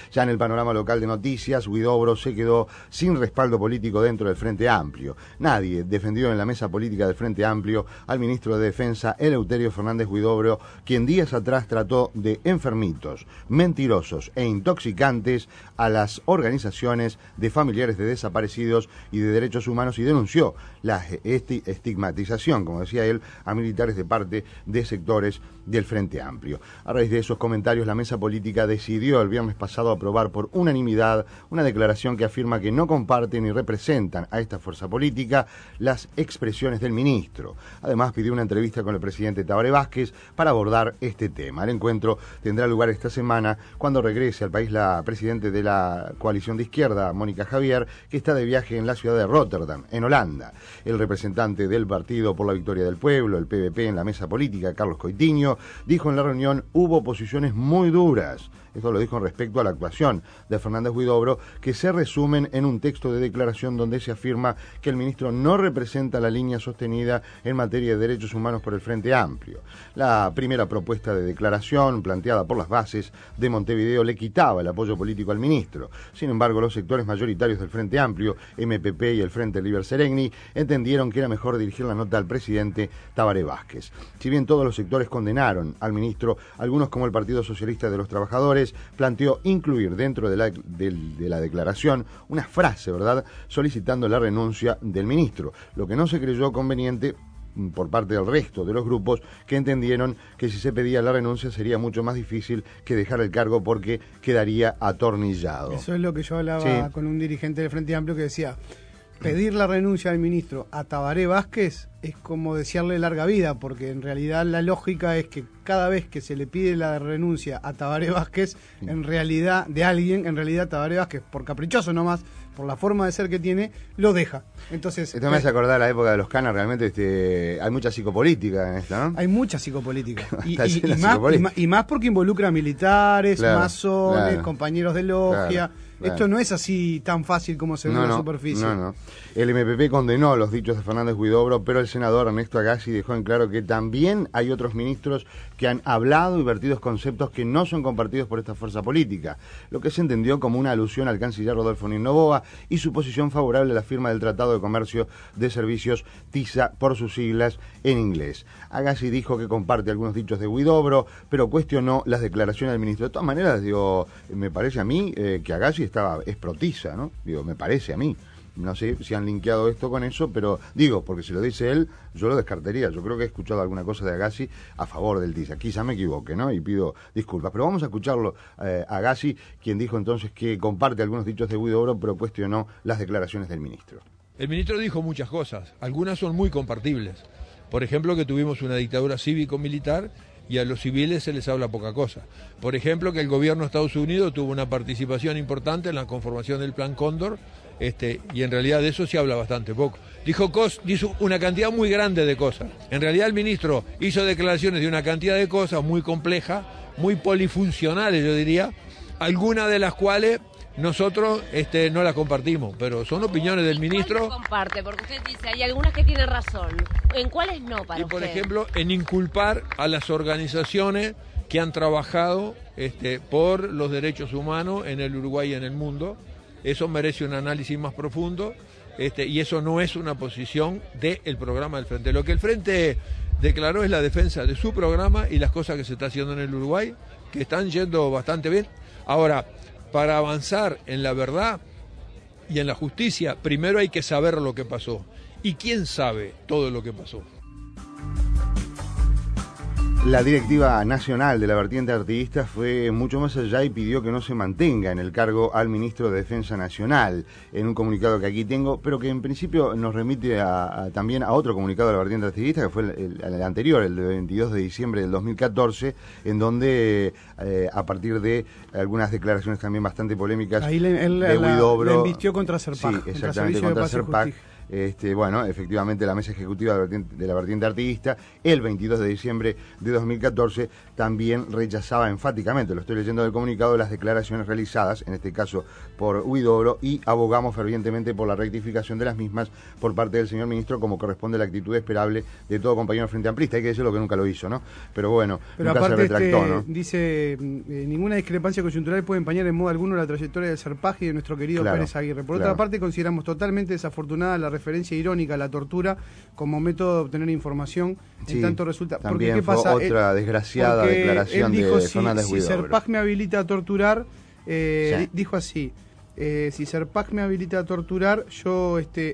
Ya en el panorama local de noticias, Huidobro se quedó sin respaldo político dentro del Frente Amplio. Nadie defendió en la mesa política del Frente Amplio al ministro de Defensa, Eleuterio Fernández Huidobro, quien días atrás trató de enfermitos, mentirosos e intoxicantes a las organizaciones de familiares de desaparecidos y de derechos humanos y denunció la estigmatización, como decía él, a militares de parte de sectores del Frente Amplio. A raíz de esos comentarios, la mesa política decidió el viernes pasado aprobar por unanimidad una declaración que afirma que no comparten ni representan a esta fuerza política las expresiones del ministro. Además, pidió una entrevista con el presidente Tabaré Vázquez para abordar este tema. El encuentro tendrá lugar esta semana cuando regrese al país la presidenta de la coalición de izquierda, Mónica Javier, que está de viaje en la ciudad de Rotterdam, en Holanda. El representante del Partido por la Victoria del Pueblo, el PVP, en la mesa política, Carlos Coitiño, dijo en la reunión: hubo posiciones muy duras. Esto lo dijo respecto a la actuación de Fernández Huidobro, que se resumen en un texto de declaración donde se afirma que el ministro no representa la línea sostenida en materia de derechos humanos por el Frente Amplio. La primera propuesta de declaración, planteada por las bases de Montevideo, le quitaba el apoyo político al ministro. Sin embargo, los sectores mayoritarios del Frente Amplio, MPP y el Frente Liber Seregni, entendieron que era mejor dirigir la nota al presidente Tabaré Vázquez. Si bien todos los sectores condenaron al ministro, algunos, como el Partido Socialista de los Trabajadores, planteó incluir dentro de la declaración una frase, ¿verdad?, solicitando la renuncia del ministro, lo que no se creyó conveniente por parte del resto de los grupos, que entendieron que si se pedía la renuncia sería mucho más difícil que dejar el cargo porque quedaría atornillado. Eso es lo que yo hablaba con un dirigente del Frente Amplio que decía: pedir la renuncia del ministro a Tabaré Vázquez es como desearle larga vida, porque en realidad la lógica es que cada vez que se le pide la renuncia a Tabaré Vázquez, en realidad, de alguien, en realidad Tabaré Vázquez, por caprichoso nomás, por la forma de ser que tiene, lo deja. Entonces, esto me hace acordar la época de los canas. Realmente hay mucha psicopolítica en esto, ¿no? Hay mucha psicopolítica. y más porque involucra militares, masones, compañeros de logia. Esto no es así tan fácil como se ve en la superficie. No. El MPP condenó los dichos de Fernández Huidobro, pero el senador Ernesto Agassi dejó en claro que también hay otros ministros que han hablado y vertido conceptos que no son compartidos por esta fuerza política, lo que se entendió como una alusión al canciller Rodolfo Nino Noboa y su posición favorable a la firma del Tratado de Comercio de Servicios, TISA por sus siglas en inglés. Agassi dijo que comparte algunos dichos de Huidobro, pero cuestionó las declaraciones del ministro. De todas maneras, me parece a mí que Agassi es pro-TISA, ¿no? Me parece a mí. No sé si han linkeado esto con eso, pero porque si lo dice él, yo lo descartaría. Yo creo que he escuchado alguna cosa de Agassi a favor del TISA. Quizá me equivoque, ¿no? Y pido disculpas. Pero vamos a escucharlo a Agassi, quien dijo entonces que comparte algunos dichos de Huidobro, pero cuestionó las declaraciones del ministro. El ministro dijo muchas cosas. Algunas son muy compartibles. Por ejemplo, que tuvimos una dictadura cívico-militar y a los civiles se les habla poca cosa. Por ejemplo, que el gobierno de Estados Unidos tuvo una participación importante en la conformación del Plan Cóndor, y en realidad de eso se habla bastante poco. Dijo una cantidad muy grande de cosas. En realidad el ministro hizo declaraciones de una cantidad de cosas muy complejas, muy polifuncionales, yo diría, algunas de las cuales nosotros no las compartimos, pero son opiniones del ministro. ¿Cuáles comparte? Porque usted dice, hay algunas que tienen razón. ¿En cuáles no para usted? Por ejemplo, en inculpar a las organizaciones que han trabajado por los derechos humanos en el Uruguay y en el mundo. Eso merece un análisis más profundo, y eso no es una posición del programa del Frente. Lo que el Frente declaró es la defensa de su programa y las cosas que se está haciendo en el Uruguay, que están yendo bastante bien. Ahora, para avanzar en la verdad y en la justicia, primero hay que saber lo que pasó. ¿Y quién sabe todo lo que pasó? La directiva nacional de la vertiente artiguista fue mucho más allá y pidió que no se mantenga en el cargo al ministro de Defensa Nacional, en un comunicado que aquí tengo, pero que en principio nos remite también a otro comunicado de la vertiente artiguista, que fue el anterior, el de 22 de diciembre del 2014, en donde a partir de algunas declaraciones también bastante polémicas ahí de Huidobro, le embistió contra Serpag. Sí, exactamente, contra Serpag. Bueno, efectivamente la mesa ejecutiva de la vertiente artiguista, el 22 de diciembre de 2014, también rechazaba enfáticamente, lo estoy leyendo del comunicado, las declaraciones realizadas, en este caso por Huidobro, y abogamos fervientemente por la rectificación de las mismas por parte del señor ministro, como corresponde a la actitud esperable de todo compañero del Frente Amplista. Hay que decirlo que nunca lo hizo, ¿no? Pero bueno, pero nunca aparte se retractó, ¿no? Dice, ninguna discrepancia coyuntural puede empañar en modo alguno la trayectoria del Serpaj y de nuestro querido Pérez Aguirre. Por otra parte, consideramos totalmente desafortunada la referencia irónica a la tortura como método de obtener información, en tanto resulta... También ¿qué pasa? Fue otra desgraciada declaración él dijo, de Fernández si Huidobro. Serpaj me habilita a torturar, dijo así... si Serpaj me habilita a torturar, yo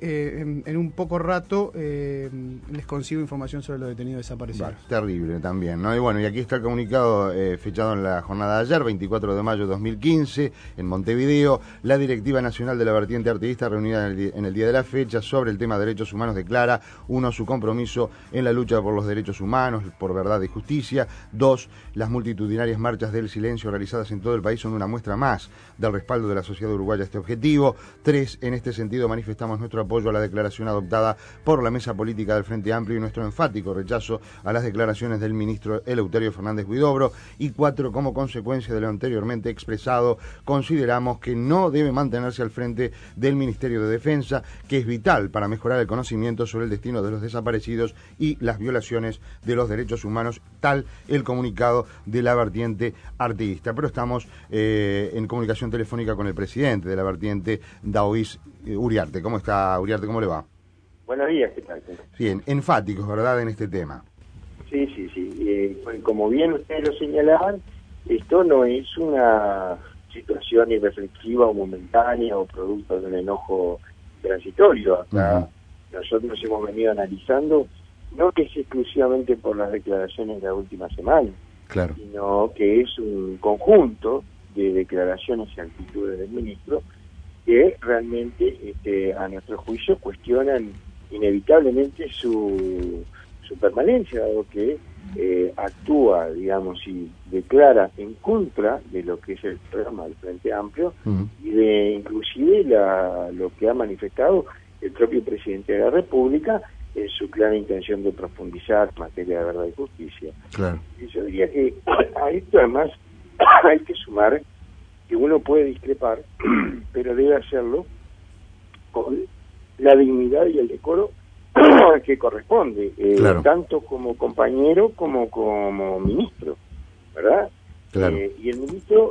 en un poco rato les consigo información sobre los detenidos desaparecidos. Terrible también, ¿no? Y bueno, y aquí está el comunicado fechado en la jornada de ayer, 24 de mayo de 2015, en Montevideo. La Directiva Nacional de la Vertiente Artiguista, reunida en el día de la fecha sobre el tema de derechos humanos, declara: 1. Su compromiso en la lucha por los derechos humanos, por verdad y justicia. 2. Las multitudinarias marchas del silencio realizadas en todo el país son una muestra más del respaldo de la sociedad uruguaya a este objetivo. 3. En este sentido manifestamos nuestro apoyo a la declaración adoptada por la mesa política del Frente Amplio y nuestro enfático rechazo a las declaraciones del ministro Eleuterio Fernández Huidobro. Y 4. Como consecuencia de lo anteriormente expresado, consideramos que no debe mantenerse al frente del Ministerio de Defensa, que es vital para mejorar el conocimiento sobre el destino de los desaparecidos y las violaciones de los derechos humanos, tal el comunicado de la vertiente artiguista. Pero estamos en comunicación telefónica con el presidente de la vertiente, Daoís Uriarte. ¿Cómo está, Uriarte? ¿Cómo le va? Buenos días, ¿qué tal? Bien, enfáticos, ¿verdad?, en este tema. Sí. Como bien ustedes lo señalaban, esto no es una situación irreflexiva o momentánea o producto de un enojo transitorio. Acá nosotros hemos venido analizando, no que es exclusivamente por las declaraciones de la última semana, sino que es un conjunto de declaraciones y actitudes del ministro que realmente, a nuestro juicio, cuestionan inevitablemente su permanencia, dado que actúa, digamos, y declara en contra de lo que es el programa del Frente Amplio y de inclusive lo que ha manifestado el propio presidente de la República en su clara intención de profundizar en materia de verdad y justicia. Y yo diría que a esto además hay que sumar que uno puede discrepar, pero debe hacerlo con la dignidad y el decoro que corresponde, tanto como compañero como ministro, ¿verdad? Y el ministro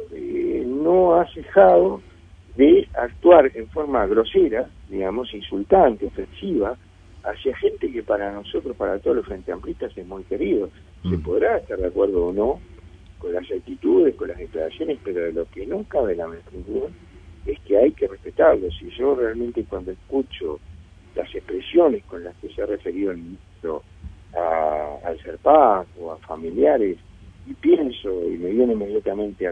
no ha cesado de actuar en forma grosera, digamos, insultante, ofensiva, hacia gente que para nosotros, para todos los frente amplistas, es muy querido. Se podrá estar de acuerdo o no con las actitudes, con las declaraciones, pero de lo que no cabe la menor duda es que hay que respetarlos. Y yo realmente, cuando escucho las expresiones con las que se ha referido el ministro al Serpaj o a familiares, y pienso, y me viene inmediatamente a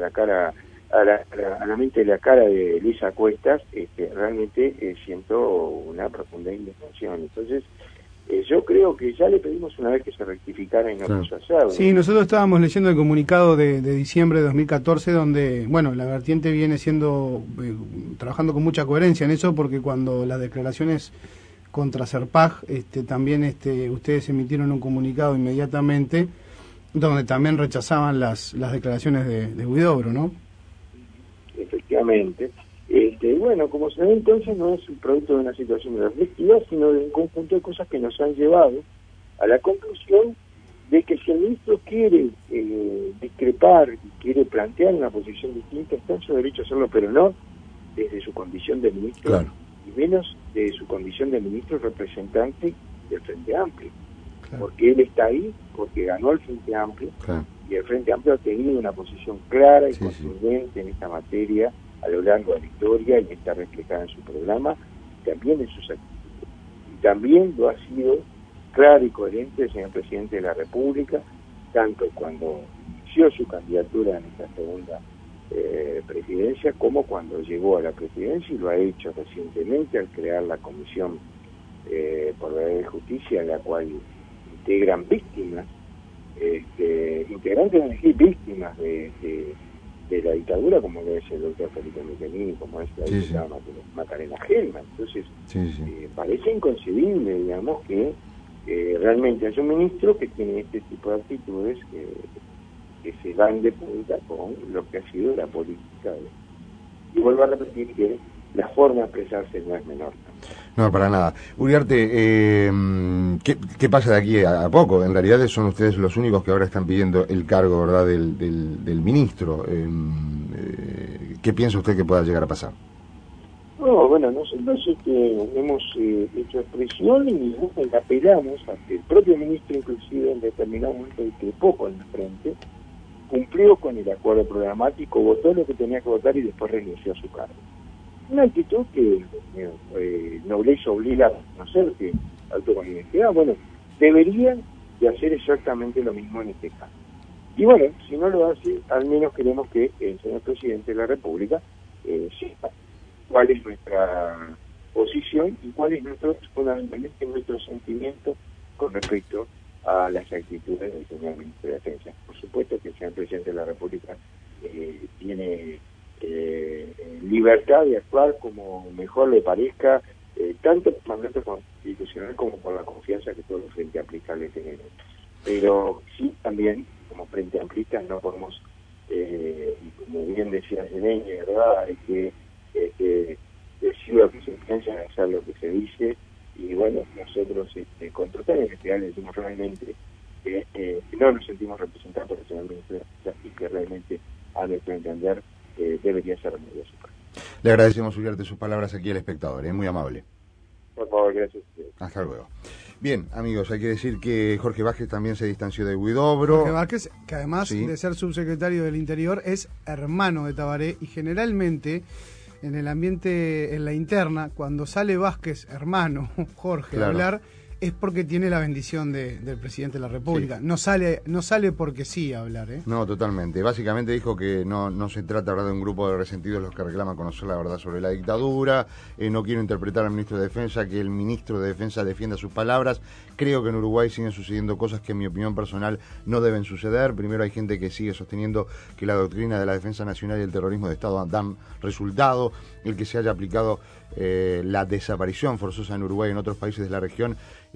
la mente la cara de Luisa Cuestas, realmente siento una profunda indignación. Entonces, yo creo que ya le pedimos una vez que se rectificara y no quiso hacerlo. Sí, nosotros estábamos leyendo el comunicado de diciembre de 2014, donde, bueno, la vertiente viene trabajando con mucha coherencia en eso, porque cuando las declaraciones contra Serpaj, también ustedes emitieron un comunicado inmediatamente, donde también rechazaban las declaraciones de Huidobro, ¿no? Efectivamente. Bueno, como se ve, entonces no es un producto de una situación reflexiva, sino de un conjunto de cosas que nos han llevado a la conclusión de que si el ministro quiere discrepar y quiere plantear una posición distinta, está en su derecho a hacerlo, pero no desde su condición de ministro, y menos de su condición de ministro representante del Frente Amplio. Porque él está ahí, porque ganó el Frente Amplio, y el Frente Amplio ha tenido una posición clara y contundente en esta materia a lo largo de la historia, y está reflejada en su programa, también en sus actitudes. Y también lo ha sido claro y coherente el señor presidente de la República, tanto cuando inició su candidatura en esta segunda presidencia, como cuando llegó a la presidencia, y lo ha hecho recientemente al crear la Comisión por Verdad y Justicia, en la cual integran víctimas, integrantes de víctimas de de la dictadura, como lo es el doctor Felipe Miquelini, como es la diputada Macarena Gelman. Entonces, parece inconcebible, digamos, que realmente haya un ministro que tiene este tipo de actitudes que se dan de punta con lo que ha sido la política. Y vuelvo a repetir que la forma de expresarse no es menor. No, para nada. Uriarte, ¿qué pasa de aquí a poco? En realidad son ustedes los únicos que ahora están pidiendo el cargo, ¿verdad?, del ministro. ¿Qué piensa usted que pueda llegar a pasar? No, bueno, nosotros hemos hecho expresión y apelamos a que el propio ministro, inclusive en determinado momento, discrepó con la frente, cumplió con el acuerdo programático, votó lo que tenía que votar y después renunció a su cargo. Una actitud que nobleza obliga a reconocer que alto con honestidad, bueno, deberían de hacer exactamente lo mismo en este caso. Y bueno, si no lo hace, al menos queremos que el señor presidente de la República sepa cuál es nuestra posición y cuál es fundamentalmente nuestro sentimiento con respecto a las actitudes del señor ministro de Defensa. Por supuesto que el señor presidente de la República tiene libertad de actuar como mejor le parezca, tanto por mandato constitucional como por la confianza que todos los frente amplistas le tenemos. Pero sí, también, como frente amplistas, no podemos, y como bien decía Zeneña, ¿verdad?, hay que decir lo que se piensa, hacer lo que se dice, y bueno, nosotros con total honestidad le decimos realmente que no nos sentimos representados por el señor ministro de Defensa y que realmente, a nuestro entender, debería ser removido su cargo. Le agradecemos, Uriarte, sus palabras aquí al espectador, muy amable. Por favor, gracias. Hasta luego. Bien, amigos, hay que decir que Jorge Vázquez también se distanció de Huidobro. Jorge Vázquez, que además de ser subsecretario del Interior, es hermano de Tabaré, y generalmente en el ambiente, en la interna, cuando sale Vázquez, hermano, Jorge, a hablar, es porque tiene la bendición del presidente de la República. Sí. No sale porque sí a hablar, ¿eh? No, totalmente. Básicamente dijo que no se trata, ¿verdad?, de un grupo de resentidos los que reclaman conocer la verdad sobre la dictadura. No quiero interpretar al ministro de Defensa, que el ministro de Defensa defienda sus palabras. Creo que en Uruguay siguen sucediendo cosas que en mi opinión personal no deben suceder. Primero, hay gente que sigue sosteniendo que la doctrina de la defensa nacional y el terrorismo de Estado dan resultado. El que se haya aplicado la desaparición forzosa en Uruguay y en otros países de la región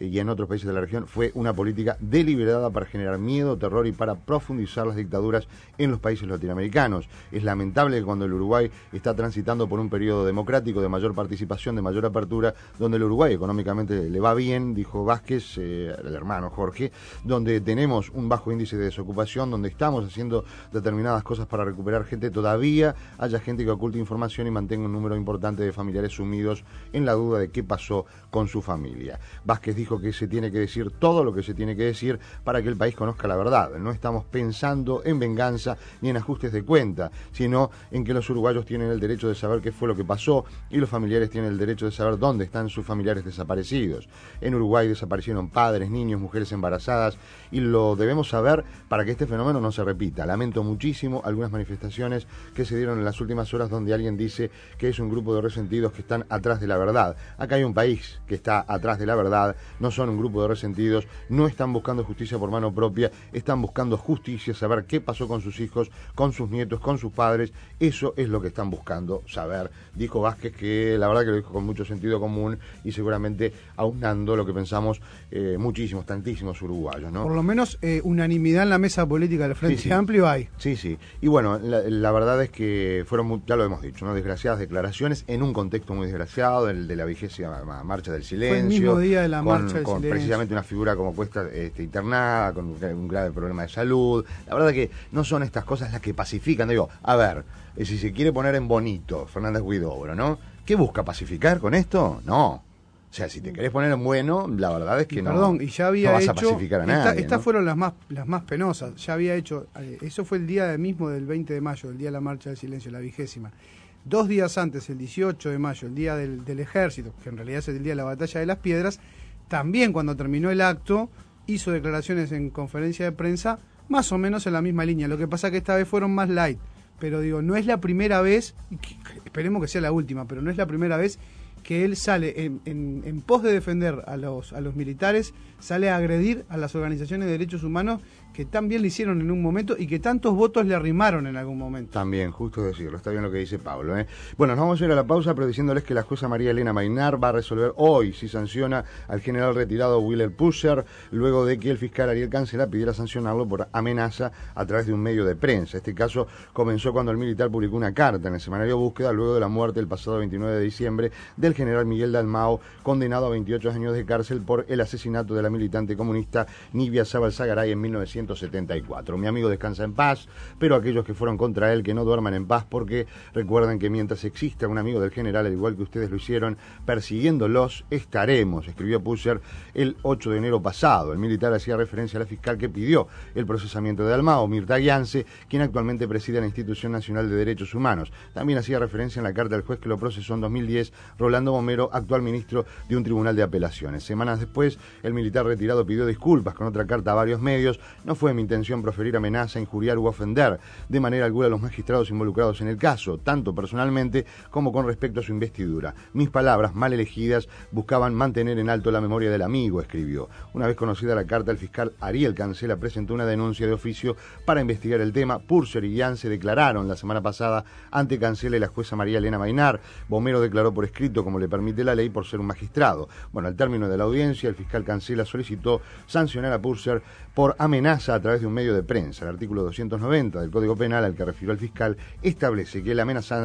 fue una política deliberada para generar miedo, terror y para profundizar las dictaduras en los países latinoamericanos. Es lamentable que cuando el Uruguay está transitando por un periodo democrático de mayor participación, de mayor apertura, donde el Uruguay económicamente le va bien, dijo Vázquez, el hermano Jorge, donde tenemos un bajo índice de desocupación, donde estamos haciendo determinadas cosas para recuperar gente, todavía haya gente que oculte información y mantenga un número importante de familiares sumidos en la duda de qué pasó con su familia. Vázquez dijo que se tiene que decir todo lo que se tiene que decir para que el país conozca la verdad. No estamos pensando en venganza ni en ajustes de cuenta, sino en que los uruguayos tienen el derecho de saber qué fue lo que pasó y los familiares tienen el derecho de saber dónde están sus familiares desaparecidos. En Uruguay desaparecieron padres, niños, mujeres embarazadas y lo debemos saber para que este fenómeno no se repita. Lamento muchísimo algunas manifestaciones que se dieron en las últimas horas donde alguien dice que es un grupo de resentidos que están atrás de la verdad. Acá hay un país que está atrás de la verdad, no son un grupo de resentidos, no están buscando justicia por mano propia, están buscando justicia, saber qué pasó con sus hijos, con sus nietos, con sus padres, eso es lo que están buscando saber. Dijo Vázquez, que la verdad que lo dijo con mucho sentido común y seguramente aunando lo que pensamos muchísimos, tantísimos uruguayos, ¿no? Por lo menos unanimidad en la mesa política del Frente Amplio hay. Sí, sí. Y bueno, la verdad es que fueron, ya lo hemos dicho, ¿no?, desgraciadas declaraciones en un contexto muy desgraciado, el de la 20ª Marcha del Silencio. Fue el mismo día de la Marcha del Silencio. Precisamente una figura como Cuesta internada, con un grave problema de salud. La verdad que no son estas cosas las que pacifican. Digo, a ver, si se quiere poner en bonito Fernández Huidobro, ¿no? ¿Qué busca, pacificar con esto? No. O sea, si te querés poner en bueno, la verdad es que y ya había vas hecho, a pacificar a nadie. Estas fueron las más penosas. Ya había hecho, eso fue el día mismo del 20 de mayo, el día de la Marcha del Silencio, la 20ª. 2 días antes, el 18 de mayo, el día del Ejército, que en realidad es el día de la Batalla de las Piedras, también cuando terminó el acto, hizo declaraciones en conferencia de prensa, más o menos en la misma línea. Lo que pasa que esta vez fueron más light. Pero digo, no es la primera vez, esperemos que sea la última, pero no es la primera vez que él sale en pos de defender a los militares, sale a agredir a las organizaciones de derechos humanos que tan bien le hicieron en un momento y que tantos votos le arrimaron en algún momento. También, justo decirlo, está bien lo que dice Pablo, ¿eh? Bueno, nos vamos a ir a la pausa, pero diciéndoles que la jueza María Elena Maynar va a resolver hoy si sanciona al general retirado Willer Pusser, luego de que el fiscal Ariel Cancela pidiera sancionarlo por amenaza a través de un medio de prensa. Este caso comenzó cuando el militar publicó una carta en el semanario Búsqueda, luego de la muerte el pasado 29 de diciembre del general Miguel Dalmau, condenado a 28 años de cárcel por el asesinato de la militante comunista Nibia Zabalzagaray en 1974. Mi amigo descansa en paz, pero aquellos que fueron contra él que no duerman en paz, porque recuerden que mientras exista un amigo del general, al igual que ustedes lo hicieron, persiguiéndolos, estaremos, escribió Pusser el 8 de enero pasado. El militar hacía referencia a la fiscal que pidió el procesamiento de Dalmau, Mirta Guiance, quien actualmente preside la Institución Nacional de Derechos Humanos. También hacía referencia en la carta del juez que lo procesó en 2010, Rolando Bomero, actual ministro de un tribunal de apelaciones. Semanas después, el militar retirado pidió disculpas con otra carta a varios medios. No fue mi intención proferir amenaza, injuriar u ofender de manera alguna a los magistrados involucrados en el caso, tanto personalmente como con respecto a su investidura. Mis palabras, mal elegidas, buscaban mantener en alto la memoria del amigo, escribió. Una vez conocida la carta, el fiscal Ariel Cancela presentó una denuncia de oficio para investigar el tema. Pusser y Guiance declararon la semana pasada ante Cancela y la jueza María Elena Maynar. Bomero declaró por escrito, como le permite la ley, por ser un magistrado. Bueno, al término de la audiencia, el fiscal Cancela solicitó sancionar a Pusser por amenaza a través de un medio de prensa. El artículo 290 del Código Penal, al que refirió el fiscal, establece que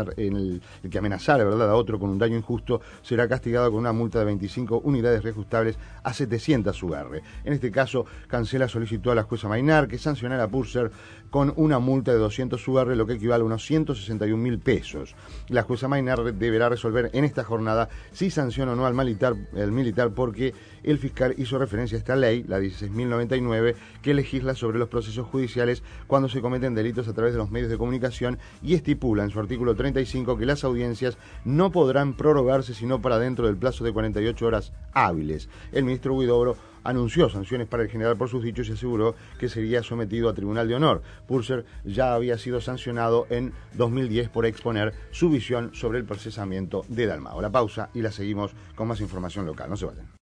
el que amenazara, ¿verdad?, a otro con un daño injusto será castigado con una multa de 25 unidades reajustables a 700 UR. En este caso, Cancela solicitó a la jueza Maynar que sancionara a Pusser con una multa de 200 UR, lo que equivale a unos 161.000 pesos. La jueza Maynar deberá resolver en esta jornada si sanciona o no al militar, porque el fiscal hizo referencia a esta ley, la 16.099, que legisla sobre los procesos judiciales cuando se cometen delitos a través de los medios de comunicación, y estipula en su artículo 35 que las audiencias no podrán prorrogarse sino para dentro del plazo de 48 horas hábiles. El ministro Huidobro anunció sanciones para el general por sus dichos y aseguró que sería sometido a tribunal de honor. Pusser ya había sido sancionado en 2010 por exponer su visión sobre el procesamiento de Dalmau. La pausa y la seguimos con más información local. No se vayan.